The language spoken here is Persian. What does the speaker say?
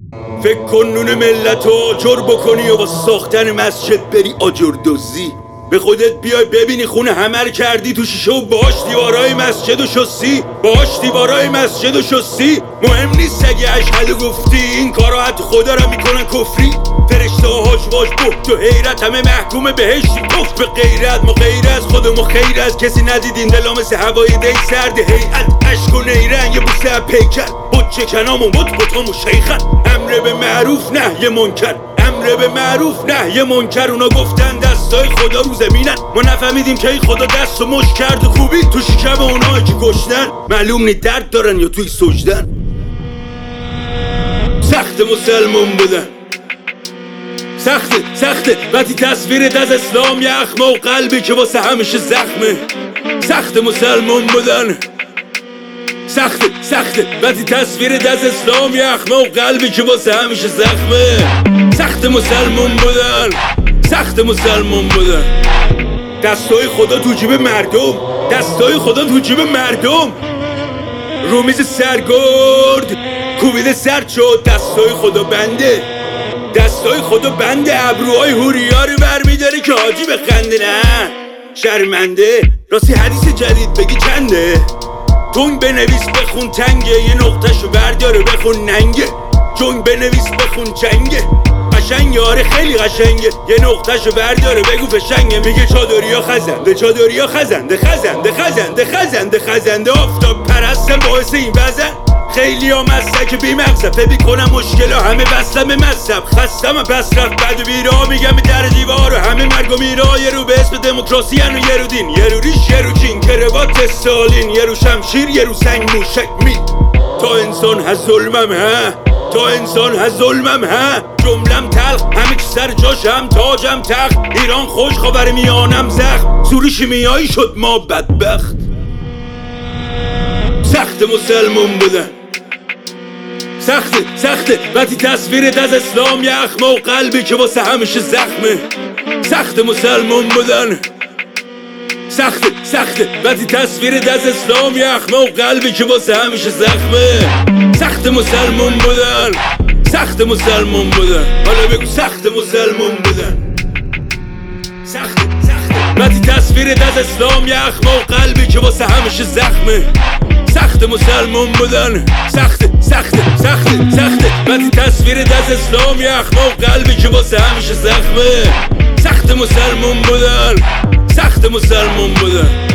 فکر کن نون ملت رو آجر بکنی و با ساختن مسجد بری آجر دزدی. به خودت بیای ببینی خونه همه رو کردی تو شیشه و باش دیوارای مسجد و شستی. مهم نیست اگه اشهد گفتی، این کارا حتی خدا را میکنن کفری. فرشته هاش باش بحت و حیرت، همه محکوم بهشتی کف به غیرت. ما غیر از خودمون خیر از کسی ندیدین، دلا مثل هوای دی سرد هیئت. عشق و نیرنگ یه بوسه از پیکر، حجه کنامون بطامون شیخن. امر به معروف نهی منکر، اونا گفتن دستای خدا رو زمینن. ما نفهمیدیم که ای خدا دست و مشت کرد و خوبی تو شکم اونایی که گشتن. معلوم نی درد دارن یا توی سجدن. سخت مسلمون بودن، سخته وقتی تصویرت از اسلام یخمه و قلبی که واسه همیشه زخمه. سخت مسلمون بودن، سخته وقتی تصویرت از اسلام یخمه و قلبی که واسه همیشه زخمه. سخت مسلمون بودن. دستای خدا تو جیب مردم، رو میز سرگرد کوبیده سرد شد. دستای خدا بنده ابروهای هوریا رو برمیداری که حاجی بخنده. نه شرمنده، راستی حدیث جدید بگی چنده؟ جنگ بنویس بخون تنگه، یه نقطه‌شو برداره بخون ننگه. جنگ بنویس بخون جنگه، قشنگه آره خیلی قشنگه. یه نقطه‌شو برداره بگو فشنگه. میگه چادریا خزنده آفتاب پرستم باعث این وزن. خیلی ها مسلک بی مغزم، فکر میکنم مشکلا همه بستم مذهب. خستم پس رفت بد و بیرا، میگم در دیوار و همه مرگ و میرا. یه رو به اسم دموکراسی و یه رو دین، یه رو ریش یه رو چین کروات استالین، یه رو شمشیر یه رو سنگ موشک میل. تا انسان هست ظلمم ها، جملم تلخ همه چی سر جاشم، تاجم تخت. ایران خوش خاور میانم زخم، سوری شیمیایی شد ما بدبخت. سخت مسلمون بودن، سخته وقتی تصویرت از اسلام یخمه و قلبی که واسه همیشه زخمه. سخت مسلمون بودن، سخته وقتی تصویرت از اسلام یخمه و قلبی که واسه همیشه زخمه. سخت مسلمون بودن. حالا بگو سخت مسلمون بودن. سخته وقتی تصویرت از اسلام یخمه و قلبی که واسه همیشه زخمه. سخت مسلمون بودن، سخته وقتی تصویرت از اسلام یخمه و قلبی که واسه همیشه زخمه. سخت مسلمون بودن.